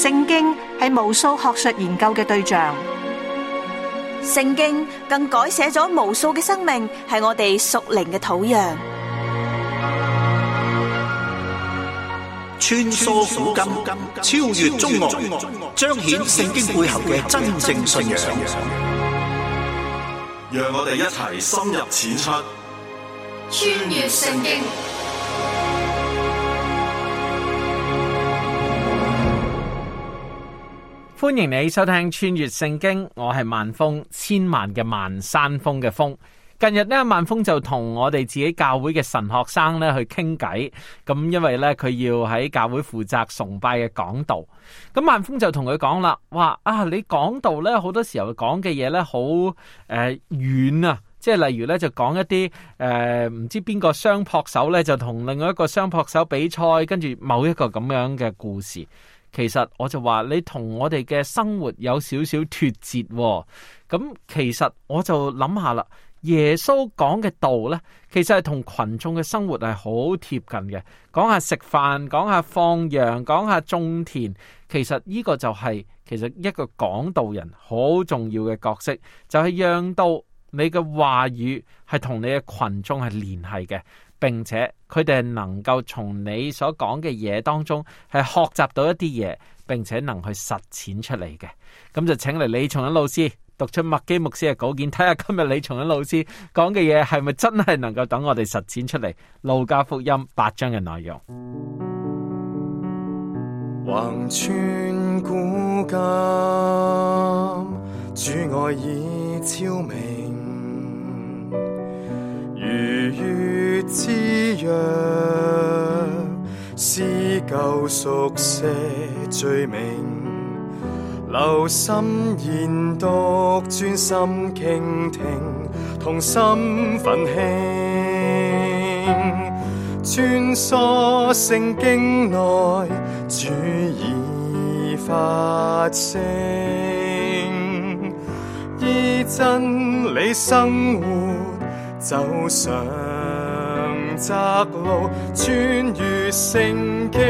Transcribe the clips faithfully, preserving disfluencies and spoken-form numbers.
聖經係無數學術研究嘅對象， 聖經更改寫咗無數嘅生命，係我哋屬靈嘅土壤。 穿梭古今，超越中外，彰顯聖經背後嘅真正信仰。 讓我哋一齊深入淺出， 穿越聖經。 歡迎你收聽穿越聖經，我係萬峰，千萬嘅萬，山峰嘅峰。近日呢，萬峰就同我哋自己教會嘅神學生咧去傾偈，咁因為咧佢要喺教會負責崇拜嘅講道，咁萬峰就同佢講啦，話啊你講道咧好多時候講嘅嘢咧好誒遠啊，即係例如咧就講一啲誒唔知邊個雙撲手咧就同另外一個雙撲手比賽，跟住某一個咁樣嘅故事。其實我就話你同我哋嘅生活有少少脫節喎，咁其實我就諗下啦，耶穌講嘅道呢，其實係同群眾嘅生活係好貼近嘅，講下食飯，講下放羊，講下種田，其實呢個就係其實一個講道人好重要嘅角色，就係讓到你嘅話語係同你嘅群眾係聯繫嘅，並且佢哋係能夠從你所講嘅嘢當中係學習到一啲嘢，並且能去實踐出嚟嘅。咁就請嚟李松恩老師讀出麥基牧師嘅稿件，睇下今日李松恩老師講嘅嘢係咪真係能夠等我哋實踐出嚟。路加福音八章嘅內容。 橫穿古今，主愛已超明，如月之約，撕救贖些罪名，留心研讀，專心傾聽，同心奮興，穿梭聖經內，主已發聲，依真理生活，走上窄路，穿越聖經。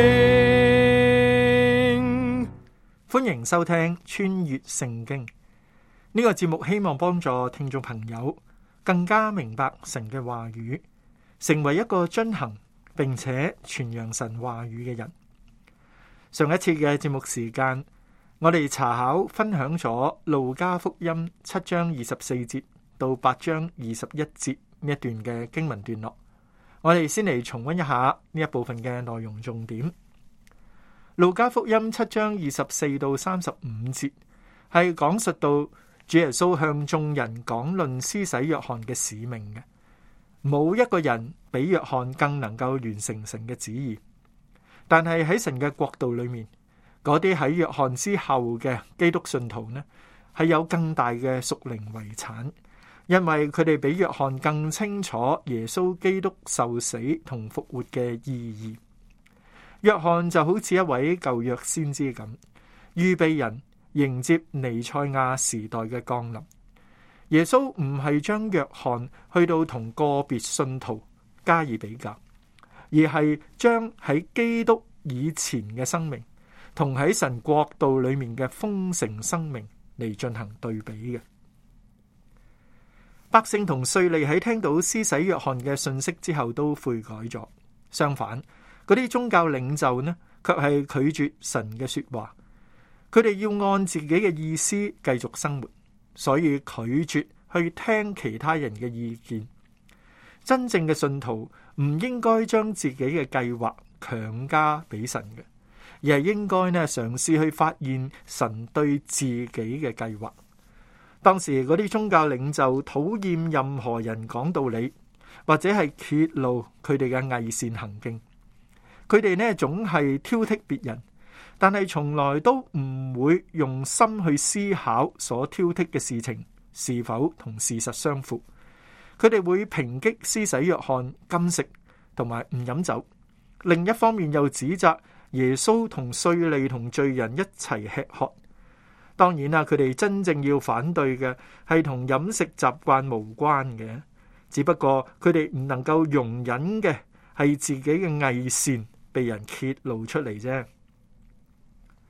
歡迎收聽穿越聖經呢個節目，希望幫助聽眾朋友更加明白神嘅話語，成為一個遵行並且傳揚神話語嘅人。上一次嘅節目時間，我哋查考分享咗路加福音七章二十四節到八章二十一節呢一段嘅經文段落，我哋先嚟重溫一下呢一部分嘅內容重點。路加福音七章二十四到三十五節係講述到主耶穌向眾人講論施洗約翰嘅使命嘅，冇一個人比約翰更能夠完成神嘅旨意。但係喺神嘅國度裏面，嗰啲喺約翰之後嘅基督信徒呢，係有更大嘅屬靈遺產，因為佢哋比約翰更清楚耶穌基督受死同復活嘅意義。約翰就好似一位舊約先知咁，預備人迎接彌賽亞時代嘅降臨。耶穌唔係將約翰去到同個別信徒加以比較，而係將喺基督以前嘅生命同喺神國度裏面嘅豐盛生命嚟進行對比嘅。百姓同稅吏喺聽到施洗約翰嘅信息之後都悔改咗，相反，嗰啲宗教領袖呢，卻係拒絕神嘅說話。佢哋要按自己嘅意思繼續生活，所以拒絕去聽其他人嘅意見。真正嘅信徒唔應該將自己嘅計劃強加俾神嘅，而係應該呢嘗試去發現神對自己嘅計劃。當時嗰啲宗教領袖討厭任何人講道理，或者係揭露佢哋嘅偽善行徑。佢哋呢總係挑剔別人，但係從來都唔會用心去思考所挑剔嘅事情是否同事實相符。佢哋會抨擊施洗約翰禁食同埋唔飲酒，另一方面又指責耶穌同稅吏同罪人一齊吃喝。當然啦，佢哋真正要反對嘅係同飲食習慣無關嘅，只不過佢哋唔能夠容忍嘅係自己嘅偽善被人揭露出嚟啫。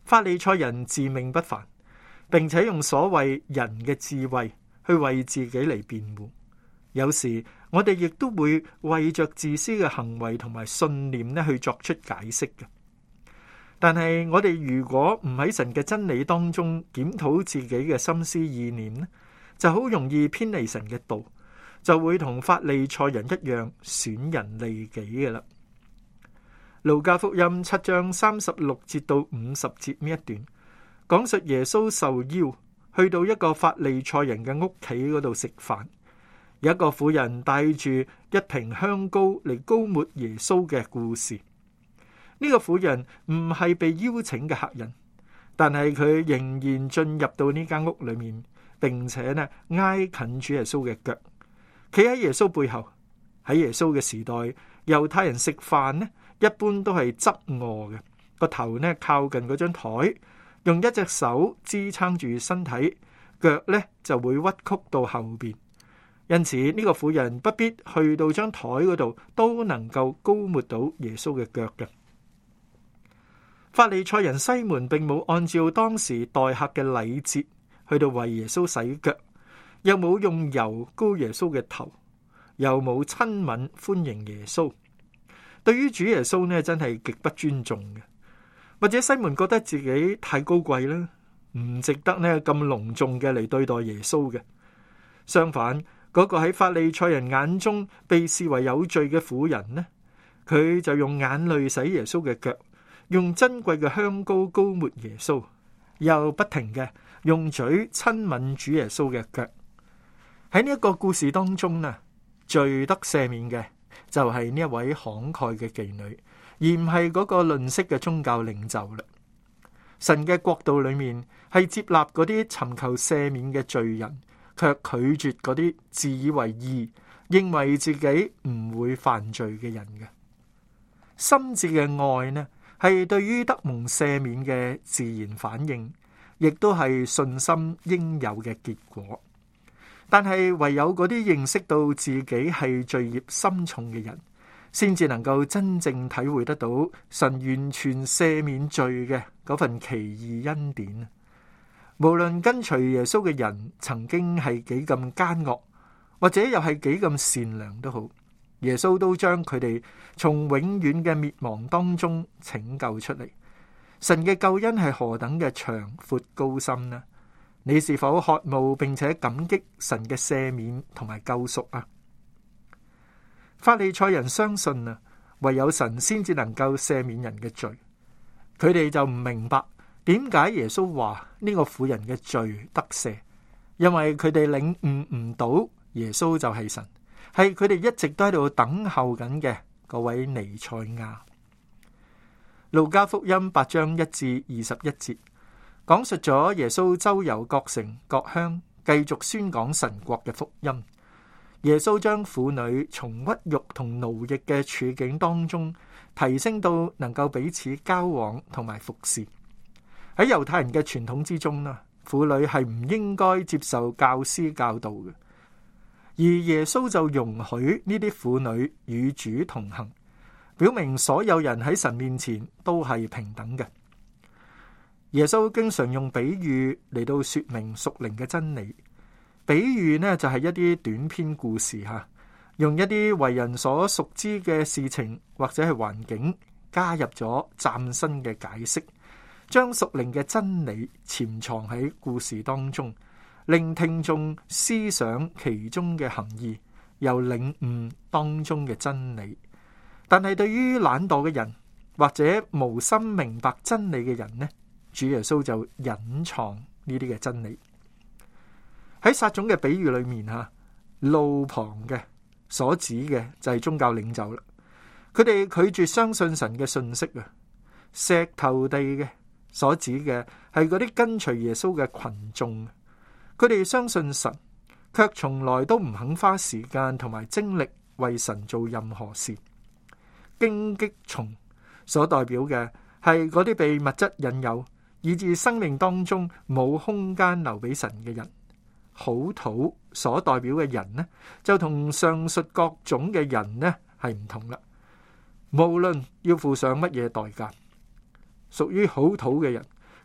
法利賽人自命不凡，並且用所謂人嘅智慧去為自己嚟辯護。有時我哋亦都會為着自私嘅行為同埋信念咧去作出解釋嘅。但係我哋如果唔喺神嘅真理當中檢討自己嘅心思意念咧，就好容易偏離神嘅道，就會同法利賽人一樣損人利己嘅啦。路加福音七章三十六節到五十節呢一段，講述耶穌受邀去到一個法利賽人嘅屋企嗰度食飯，有一個婦人帶住一瓶香膏嚟膏抹耶穌嘅故事。呢、這個婦人唔係被邀請嘅客人，但係佢仍然進入到呢間屋裏面，並且呢挨近主耶穌嘅腳，企喺耶穌背後。喺耶穌嘅時代，猶太人食飯呢一般都係側臥嘅，個頭呢靠近嗰張台，用一隻手支撐住身體，腳呢就會屈曲到後邊。因此呢、這個婦人不必去到張台嗰度都能夠膏抹到耶穌嘅腳嘅。法利賽人西門並冇按照當時待客嘅禮節去到為耶穌洗腳，又冇用油膏耶穌嘅頭，又冇親吻歡迎耶穌。對於主耶穌呢，真係極不尊重嘅。或者西門覺得自己太高貴啦，唔值得呢咁隆重嘅嚟對待耶穌嘅。相反，嗰個喺法利賽人眼中被視為有罪嘅婦人呢，佢就用眼淚洗耶穌嘅腳，用珍貴嘅香膏膏抹耶穌，又不停嘅用嘴親吻主耶穌嘅腳。喺呢一個故事當中呢，罪得赦免嘅就係呢一位慷慨嘅妓女，而唔係嗰個吝嗇嘅宗教領袖啦。神嘅國度裏面係接納嗰啲尋求赦免嘅罪人，卻拒絕嗰啲自以為義、認為自己唔會犯罪嘅人嘅。深摯嘅愛呢，係對於得蒙赦免嘅自然反應，亦都係信心應有嘅結果。但係唯有嗰啲認識到自己係罪孽深重嘅人，先至能夠真正體會得到神完全赦免罪嘅嗰份奇異恩典。無論跟隨耶穌嘅人曾經係幾咁奸惡，或者又係幾咁善良都好，耶穌都將佢哋從永遠嘅滅亡當中拯救出嚟。神嘅救恩係何等嘅長闊高深呢？你是否渴慕並且感激神嘅赦免同埋救贖啊？法利賽人相信啊，唯有神先至能夠赦免人嘅罪。佢哋就唔明白點解耶穌話呢個婦人嘅罪得赦，因為佢哋領悟唔到耶穌就係神，係佢哋一直都喺度等候緊嘅嗰位彌賽亞。路加福音八章一至二十一節講述咗耶穌周遊各城各鄉，繼續宣講神國嘅福音。耶穌將婦女從屈辱同奴役嘅處境當中提升到能夠彼此交往同埋服侍。喺猶太人嘅傳統之中啦，婦女係唔應該接受教師教導嘅，而耶穌就容許呢啲婦女與主同行，表明所有人喺神面前都係平等嘅。耶穌經常用比喻嚟到說明屬靈嘅真理。比喻呢就係一啲短篇故事吓，用一啲為人所熟知嘅事情或者係環境，加入咗嶄新嘅解釋，將屬靈嘅真理潛藏喺故事當中，令聽眾思想其中嘅含義，又領悟當中嘅真理。但係對於懶惰嘅人或者無心明白真理嘅人呢，主耶穌就隱藏呢啲嘅真理。喺撒種嘅比喻裏面吓，路旁嘅所指嘅就係宗教領袖啦。佢哋拒絕相信神嘅信息啊。石頭地嘅所指嘅係嗰啲跟隨耶穌嘅群眾。佢哋相信神，卻從來都唔肯花時間同埋精力為神做任何事。荊棘叢所代表嘅係嗰啲被物質引誘，以致生命當中冇空間留俾神嘅人。好土所代表嘅人呢，就同上述各種嘅人呢係唔同啦。無論要付上乜嘢代價，屬於好土嘅人，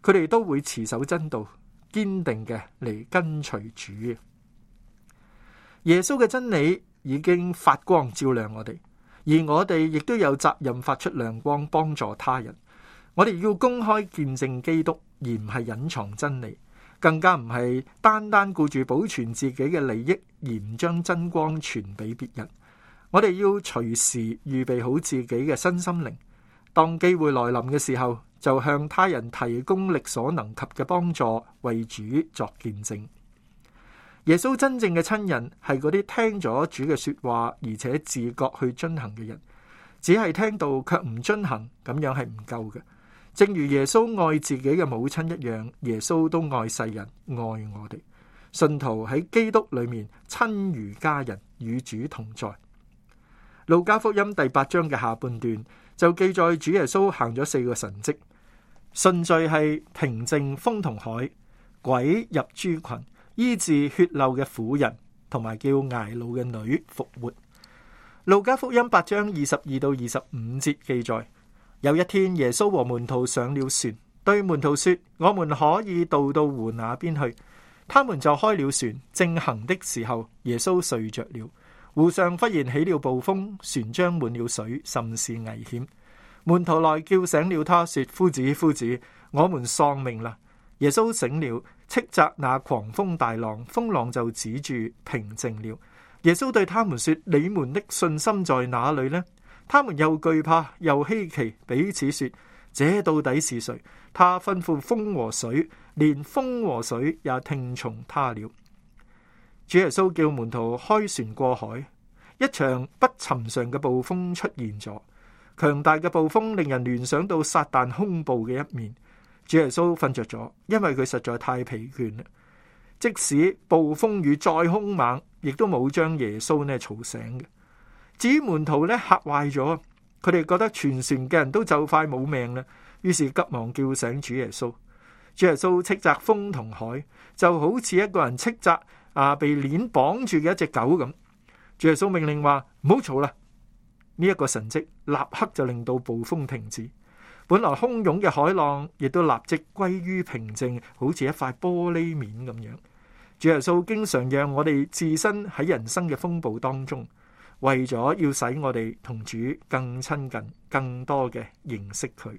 佢哋都會持守真道，堅定嘅嚟跟隨主。耶穌嘅真理已經發光照亮我哋，而我哋亦都有責任發出亮光，幫助他人。我哋要公開見證基督，而唔係隱藏真理，更加唔係單單顧住保存自己嘅利益，而唔將真光傳俾別人。我哋要隨時預備好自己嘅身心靈，當機會來臨嘅時候，就向他人提供力所能及嘅幫助，為主作見證。耶穌真正嘅親人係嗰啲聽咗主嘅說話，而且自覺去遵行嘅人。只係聽到卻唔遵行，咁樣係唔夠嘅。正如耶穌愛自己嘅母親一樣，耶穌都愛世人，愛我哋。信徒喺基督裏面親如家人，與主同在。路加福音第八章嘅下半段就記載主耶穌行咗四個神蹟，順序係平靜風同海、鬼入豬群、醫治血漏嘅婦人，同埋叫睚魯嘅女復活。路加福音八章二十二到二十五節記載，有一天耶穌和門徒上了船，對門徒說：我們可以渡到湖那邊去。他們就開了船，正行的時候，耶穌睡着了。湖上忽然起了暴風，船將滿了水，甚是危險。門徒來叫醒了他，說：夫子，夫子，我們喪命啦！耶穌醒了，斥責那狂風大浪，風浪就止住，平靜了。耶穌對他們說：你們的信心在哪裏呢？他們又懼怕又稀奇，彼此說：這到底是誰？他吩咐風和水，連風和水也聽從他了。主耶穌叫門徒開船過海，一場不尋常嘅暴風出現咗。強大嘅暴風令人聯想到撒旦兇暴嘅一面。主耶穌瞓着咗，因為佢實在太疲倦啦。即使暴風雨再兇猛，亦都冇將耶穌呢吵醒嘅。至於門徒呢，嚇壞咗，佢哋覺得全船嘅人都就快冇命啦，於是急忙叫醒主耶穌。主耶穌斥責風同海，就好似一個人斥責啊被鏈綁住嘅一隻狗咁。主耶穌命令話：唔好嘈啦！呢、這、一個神蹟立刻就令到暴風停止，本來洶湧嘅海浪亦都立即歸於平靜，好似一塊玻璃面咁樣。主耶穌經常讓我哋置身喺人生嘅風暴當中，為咗要使我哋同主更親近，更多嘅認識佢。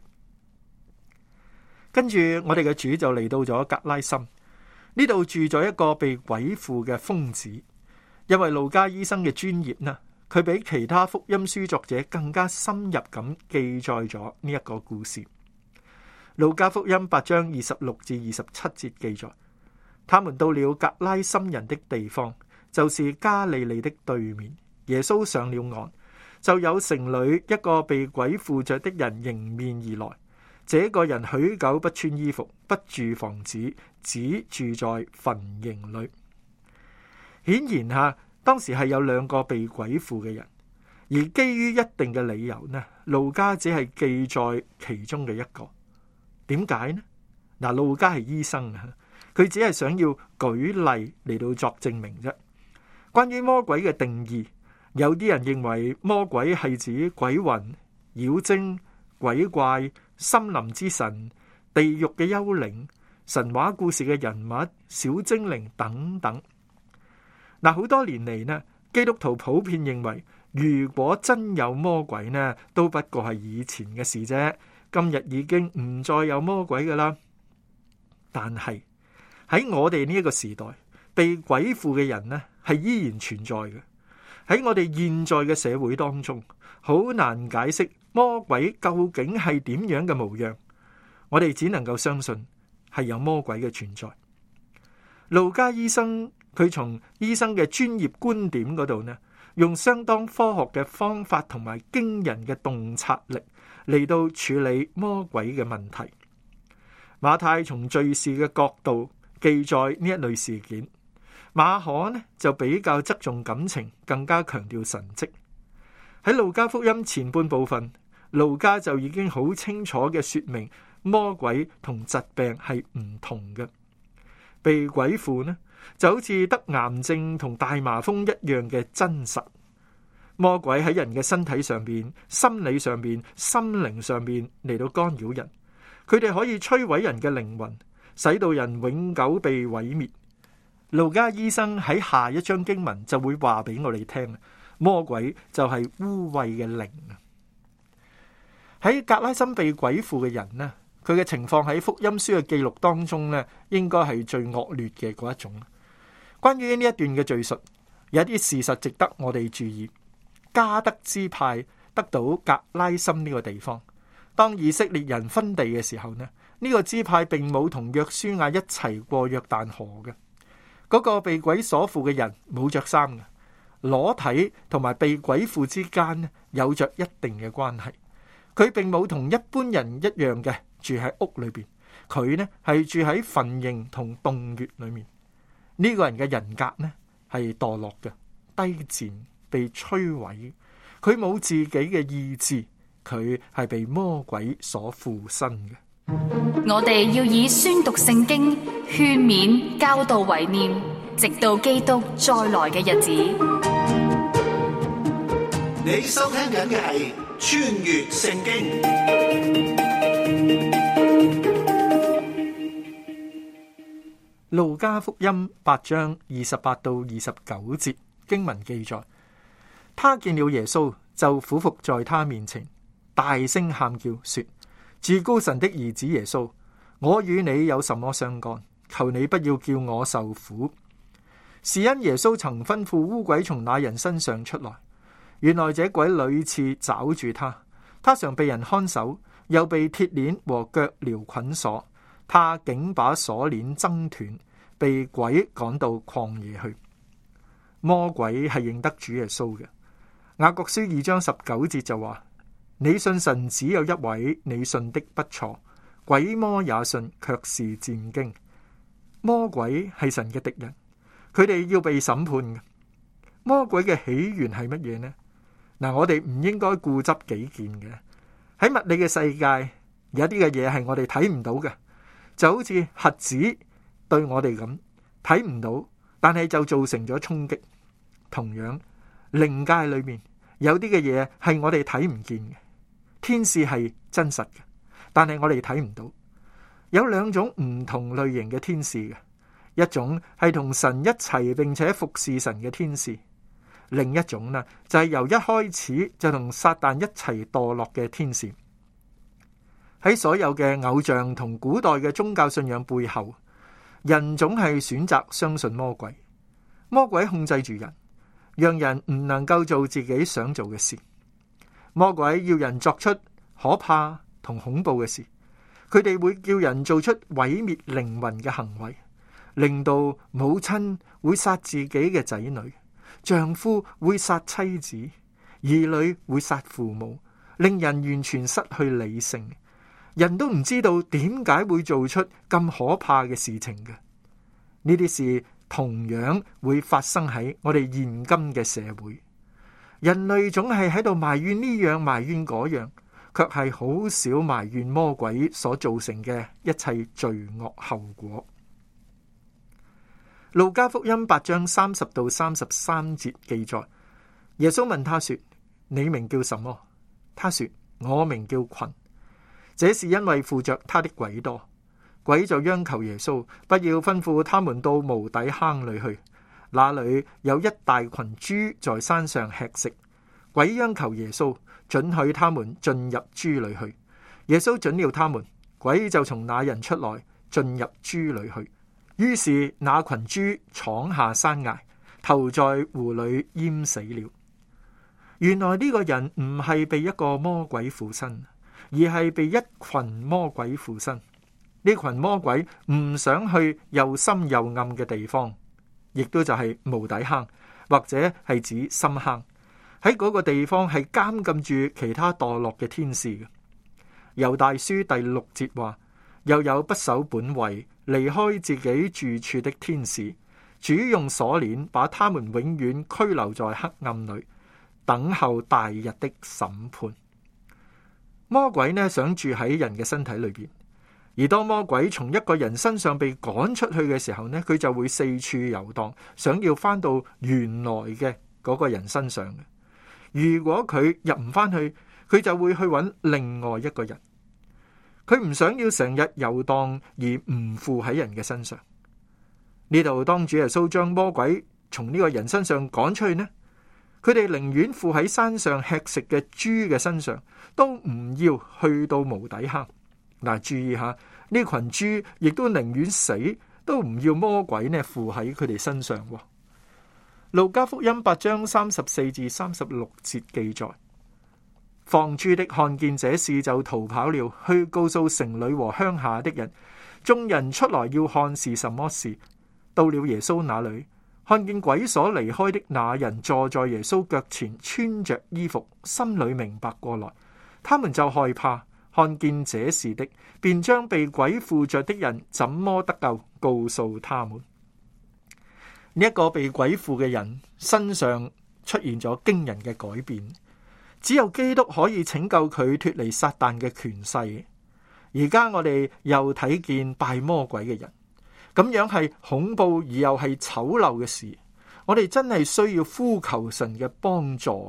跟住我哋嘅主就嚟到咗格拉森，呢度住咗一個被鬼附嘅瘋子。因為路加醫生嘅專業呢，佢比其他福音書作者更加深入咁記載咗呢一個故事。路加福音八章二十六至二十七節記載，他們到了格拉森人的地方，就是加利利的對面。耶穌上了岸，就有城裏一個被鬼附着的人迎面而來。這個人許久不穿衣服，不住房子，只住在墳塋裏。顯然吓，當時係有兩個被鬼附嘅人，而基於一定嘅理由呢，路加只係記載其中嘅一個。點解呢？嗱，路加係醫生啊，佢只係想要舉例嚟到作證明啫。關於魔鬼嘅定義，有啲人認為魔鬼係指鬼魂、妖精、鬼怪、森林之神、地獄嘅幽靈、神話故事嘅人物、小精靈等等。嗱，好多年嚟呢，基督徒普遍認為，如果真有魔鬼呢，都不過係以前嘅事啫。今日已經唔再有魔鬼噶啦。但係喺我哋呢一個時代，被鬼附嘅人呢，係依然存在嘅。喺我哋現在嘅社會當中，好難解釋魔鬼究竟係點樣嘅模樣。我哋只能夠相信係有魔鬼嘅存在。路加醫生佢從醫生嘅專業觀點嗰度呢，用相當科學嘅方法同埋驚人嘅洞察力嚟到處理魔鬼嘅問題。馬太從敘事嘅角度記載呢一類事件，馬可呢就比較側重感情，更加強調神蹟。喺路加福音前半部分，路加就已經好清楚嘅說明魔鬼同疾病係唔同嘅。被鬼附呢，就好似得癌症同大麻風一樣嘅真實。魔鬼喺人嘅身體上邊、心理上邊、心靈上邊嚟到干擾人， 佢哋可以摧毀人嘅靈魂，使到人永久被毀滅。路加醫生喺下一章經文就會話俾我哋聽，魔鬼就係污穢嘅靈。喺格拉森被鬼附嘅人呢，佢嘅情況喺福音書嘅記錄當中呢，應該係最惡劣嘅嗰一種。關於呢一段嘅敘述，有一啲事實值得我哋注意。迦得支派得到格拉森呢個地方，當以色列人分地嘅時候呢，呢個支派並冇同約書亞一齊過約旦河嘅。嗰個被鬼所附嘅人冇着衫嘅，裸體同埋被鬼附之間呢，有着一定嘅關係。佢並冇同一般人一樣嘅住喺屋裏邊，佢呢係住喺墳塋同洞穴裏面。呢、這個人嘅人格呢係墮落嘅、低賤、被摧毀。佢冇自己嘅意志，佢係被魔鬼所附身嘅。 我哋要以宣讀聖經、勸勉、教導為念，直到基督再來嘅日子。 你收聽緊嘅係穿越聖經。 路加福音八章二十八到二十九節經文記載，他見了耶穌，就俯伏在他面前，大聲喊叫說：至高神的兒子耶穌，我與你有什麼相干？求你不要叫我受苦。是因耶穌曾吩咐污鬼從那人身上出來，原來這鬼屢次抓住他，他常被人看守，又被鐵鏈和腳鐐捆鎖，他竟把鎖鏈掙斷，被鬼趕到曠野去。魔鬼係認得主耶穌嘅。雅各書二章十九節就話：你信神只有一位，你信的不錯。鬼魔也信，卻是戰驚。魔鬼係神嘅敵人，佢哋要被審判嘅。魔鬼嘅起源係乜嘢呢？嗱，我哋唔應該固執己見嘅。喺物理嘅世界，有啲嘅嘢係我哋睇唔到嘅，就好似核子對我哋咁睇唔到，但係就造成咗衝擊。同樣，靈界裏面有啲嘅嘢係我哋睇唔見嘅。天使係真實嘅，但係我哋睇唔到。有兩種唔同類型嘅天使嘅，一種係同神一齊並且服侍神嘅天使，另一種呢就係由一開始就同撒旦一齊墮落嘅天使。喺所有嘅偶像同古代嘅宗教信仰背後，人總係選擇相信魔鬼。魔鬼控制住人，讓人唔能夠做自己想做嘅事。魔鬼要人作出可怕同恐怖嘅事，佢哋會叫人做出毀滅靈魂嘅行為，令到母親會殺自己嘅仔女，丈夫會殺妻子，兒女會殺父母，令人完全失去理性。人都唔知道點解會做出咁可怕嘅事情嘅。呢啲事同樣會發生喺我哋現今嘅社會。人類總係喺度埋怨呢樣埋怨嗰樣，卻係好少埋怨魔鬼所造成嘅一切罪惡後果。路加福音八章三十到三十三節記載，耶穌問他說：你名叫什麼？他說：我名叫群。這是因為附着他的鬼多。鬼就央求耶穌不要吩咐他們到無底坑裏去。那裏有一大群豬在山上吃食，鬼央求耶穌准許他們進入豬裏去。耶穌准了他們，鬼就從那人出來進入豬裏去。於是那群豬闖下山崖，投在湖裏淹死了。原來呢個人唔係被一個魔鬼附身，而係被一群魔鬼附身。呢群魔鬼唔想去又深又暗嘅地方，亦都就係無底坑，或者係指深坑。喺嗰個地方係監禁住其他墮落嘅天使嘅。猶大書第六節話：又有不守本位離開自己住處的天使，主用鎖鏈把他們永遠拘留在黑暗裏，等候大日的審判。魔鬼呢想住喺人嘅身體裏邊。而當魔鬼從一個人身上被趕出去嘅時候呢，佢就會四處遊蕩，想要翻到原來嘅嗰個人身上嘅。如果佢入唔翻去，佢就會去揾另外一個人。 佢唔想要成日遊蕩而唔附喺人嘅身上。呢度當主耶穌將魔鬼從呢個人身上趕出去呢，佢哋寧願附喺山上吃食嘅豬嘅身上，都唔要去到無底坑。嗱，注意下，呢群豬亦都寧願死，都唔要魔鬼呢附喺佢哋身上。路加福音八章三十四至三十六節記載，放豬的看見這事就逃跑了，去告訴城裏和鄉下的人。眾人出來要看是什麼事。到了耶穌那裏，看見鬼所離開的那人坐在耶穌腳前，穿着衣服，心裏明白過來。他們就害怕，看見這事的，便將被鬼附着的人怎麼得救，告訴他們。呢一個被鬼附嘅人身上出現咗驚人嘅改變，只有基督可以拯救佢脫離撒旦嘅權勢。而家我哋又睇見拜魔鬼嘅人，咁樣係恐怖而又係醜陋嘅事，我哋真係需要呼求神嘅幫助。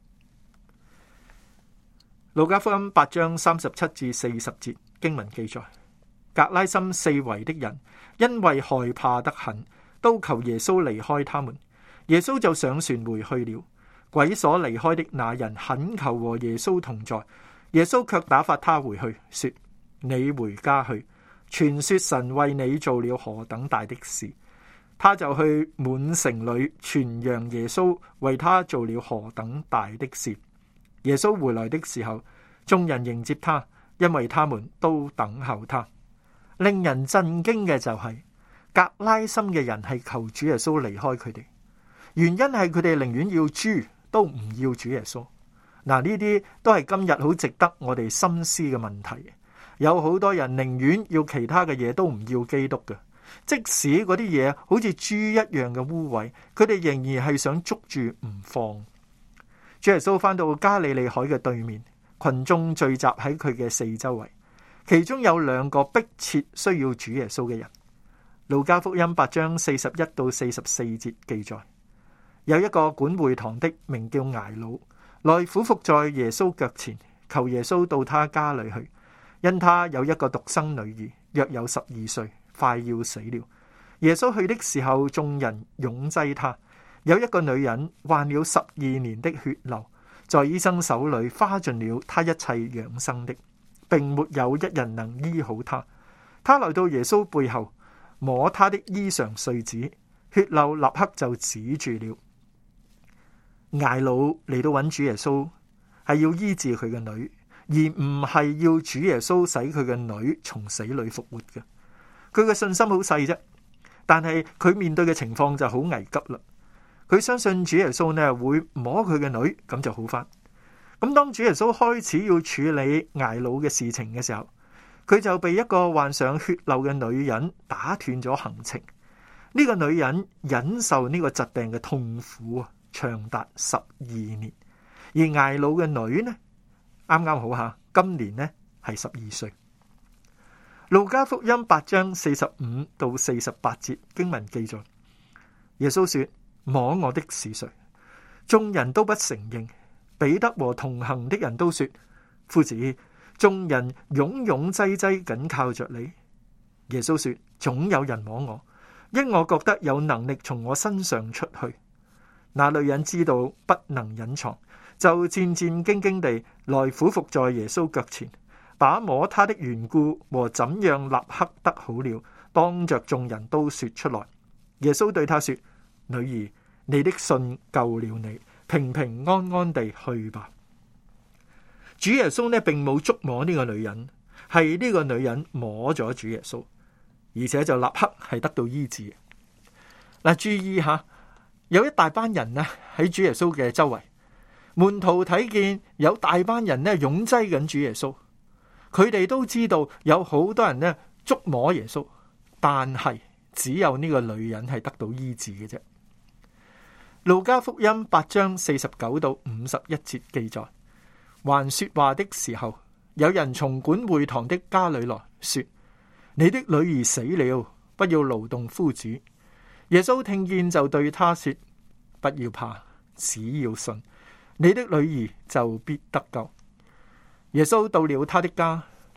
路加福音八章三十七至四十節經文記載，格拉森四圍的人因為害怕得很，都求耶穌離開他們。耶穌就上船回去了。鬼所離開的那人懇求和耶穌同在，耶穌卻打發他回去，說：你回家去，傳說神為你做了何等大的事。他就去滿城裏傳揚耶穌為他做了何等大的事。耶穌回來的時候，眾人迎接他，因為他們都等候他。令人震驚嘅就係、是、格拉森嘅人係求主耶穌離開佢哋，原因係佢哋寧願要豬都唔要主耶穌。嗱，呢啲都係今日好值得我哋深思嘅問題。有好多人寧願要其他嘅嘢，都唔要基督嘅，即使嗰啲嘢好似豬一樣嘅污穢，佢哋仍然係想捉住唔放。主耶穌返到加利利海嘅對面，群眾聚集喺佢嘅四周圍，其中有兩個迫切需要主耶穌嘅人。路加福音八章四十一到四十四節記載，有一個管會堂的名叫睚魯，來俯伏在耶穌腳前，求耶穌到他家裏去，因他有一個獨生女兒，約有十二歲，快要死了。耶穌去的時候，眾人擁擠他。有一個女人患了十二年的血流，在醫生手裏花盡了他一切養生的，並沒有一人能醫好他。他來到耶穌背後，摸他的衣裳繸子，血流立刻就止住了。睚魯嚟到揾主耶穌，係要醫治佢嘅女，而唔係要主耶穌使佢嘅女從死裏復活嘅。佢嘅信心好細啫，但係佢面對嘅情況就好危急啦。佢相信主耶穌呢會摸佢嘅女，咁就好返。咁當主耶穌開始要處理睚魯嘅事情嘅時候，佢就被一個患上血漏嘅女人打斷咗行程。呢個女人忍受呢個疾病嘅痛苦啊，長達十二年。而睚魯嘅女呢，啱啱好吓，今年呢係十二歲。路加福音八章四十五到四十八節經文記載，耶穌說：摸我的是誰？眾人都不承認。彼得和同行的人都說：夫子，眾人擁擁擠擠緊靠着你。耶穌說：總有人摸我，因我覺得有能力從我身上出去。那女人知道不能隱藏，就戰戰兢兢地來俯伏在耶穌腳前，把摸他的緣故和怎樣立刻得好了，當着眾人都說出來。耶穌對她說：女兒，你的信救了你，平平安安地去吧。主耶穌呢，並冇觸摸呢個女人，係呢個女人摸咗主耶穌，而且就立刻係得到醫治。嗱，注意下，有一大班人呢喺主耶穌嘅周圍，門徒睇見有大班人呢擁擠緊主耶穌，佢哋都知道有好多人呢觸摸耶穌，但係只有呢個女人係得到醫治嘅啫。路加福音八章四十九到五十一節記載，還說話的時候，有人從管會堂的家裏來說：你的女兒死了，不要勞動夫子。耶穌聽見就對他說：不要怕，只要信，你的女兒就必得救。耶穌到了他的家，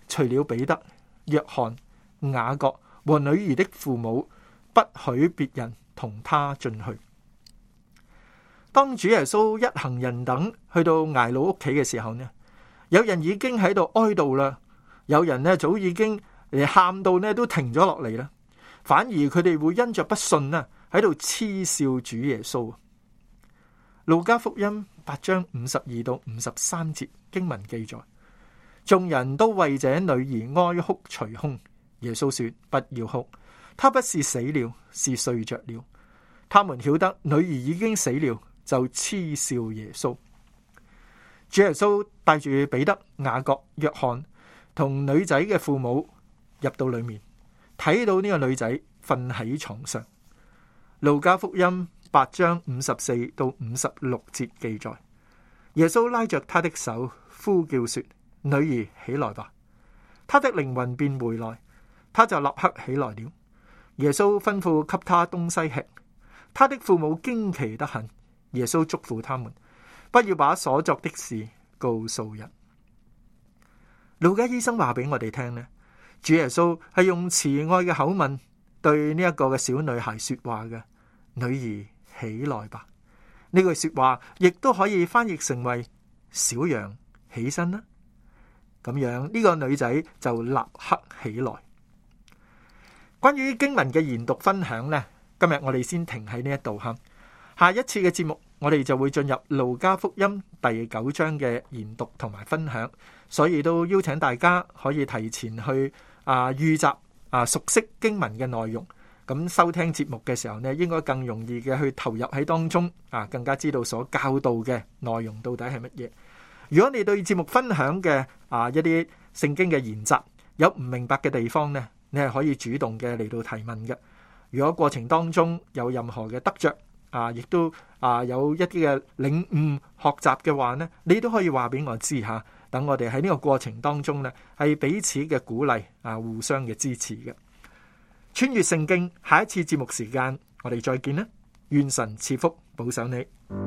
除了彼得、約翰、雅各和女兒的父母，不許別人同他進去。當主耶穌一行人等去到睚魯屋企嘅時候呢，有人已經喺度哀悼啦，有人呢早已經誒喊到呢都停咗落嚟啦，反而佢哋會因着不信啊喺度嗤笑主耶穌。路加福音八章五十二到五十三節經文記載，眾人都為這女兒哀哭捶胸。耶穌說：不要哭，她不是死了，是睡着了。他們曉得女兒已經死了，就嗤笑耶穌。主耶穌帶住彼得、雅各、約翰同女仔嘅父母入到裏面，睇到呢個女仔瞓喺床上。路加福音八章五十四到五十六節記載，耶穌拉着她的手，呼叫說：女兒起來吧。她的靈魂便回來，她就立刻起來了。耶穌吩咐給她東西吃，她的父母驚奇得很。耶穌囑咐他們，不要把所作的事告訴人。路加醫生話俾我哋聽呢，主耶穌係用慈愛嘅口吻對呢一個嘅小女孩說話嘅。女兒起來吧，呢句說話亦都可以翻譯成為小羊起身啦。咁樣呢個女仔就立刻起來。關於經文嘅研讀分享呢，今日我哋先停喺呢一度哈。下一次嘅節目，我哋就會進入路加福音第九章嘅研讀同埋分享，所以都邀請大家可以提前去啊預習啊熟悉經文嘅內容，咁收聽節目嘅時候呢，應該更容易嘅去投入喺當中啊，更加知道所教導嘅內容到底係乜嘢。如果你對節目分享嘅啊一啲聖經嘅研習有唔明白嘅地方呢，你係可以主動嘅嚟到提問嘅。如果過程當中有任何嘅得着，啊，亦都啊有一啲嘅領悟學習嘅話呢，你都可以話俾我知下，等我哋喺呢個過程當中呢，係彼此嘅鼓勵啊，互相嘅支持嘅。穿越聖經，下一次節目時間我哋再見啦，願神賜福保守你。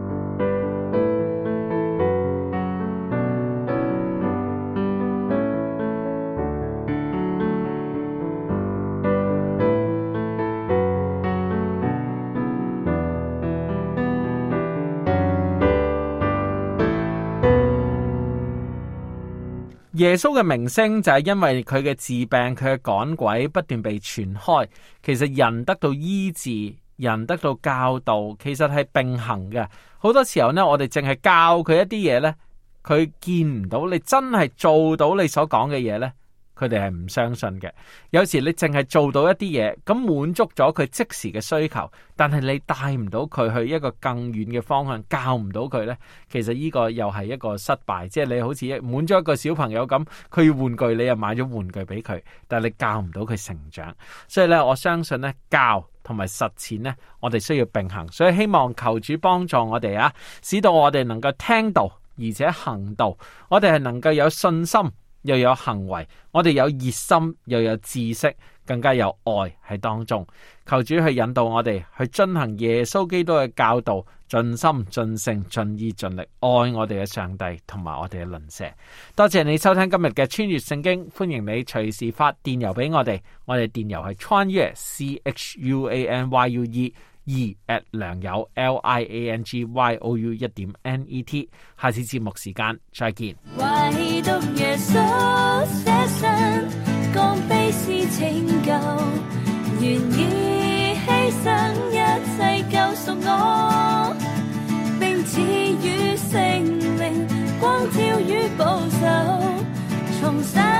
耶穌嘅名聲就係因為佢嘅治病，佢嘅趕鬼不斷被傳開。其實人得到醫治，人得到教導，其實係並行嘅。好多時候呢，我哋淨係教佢一啲嘢呢，佢見唔到你真係做到你所講嘅嘢呢，佢哋係唔相信嘅。有時你淨係做到一啲嘢，咁滿足咗佢即時嘅需求，但係你帶唔到佢去一個更遠嘅方向，教唔到佢呢，其實呢個又係一個失敗。即係你好似滿咗一個小朋友咁，佢要玩具，你又買咗玩具俾佢，但係你教唔到佢成長。所以咧，我相信呢，教同埋實踐呢，我哋需要並行。所以希望求主幫助我哋啊，使到我哋能夠聽到而且行道，我哋係能夠有信心，又有行為，我哋有熱心，又有知識，更加有愛喺當中。求主去引導我哋去遵行耶穌基督嘅教導，盡心盡性盡意盡力愛我哋嘅上帝同埋我哋嘅鄰舍。多謝你收聽今日嘅穿越聖經，歡迎你隨時發電郵俾我哋，我哋電郵係穿越 C H U A N Y U E 二 at 良友 L I A N G Y O U 一點 N E T。 下次節目時間再見。 唯獨耶穌捨身，降卑是拯救，願意犧牲一切救贖我，並賜予聖靈光照與保守，重生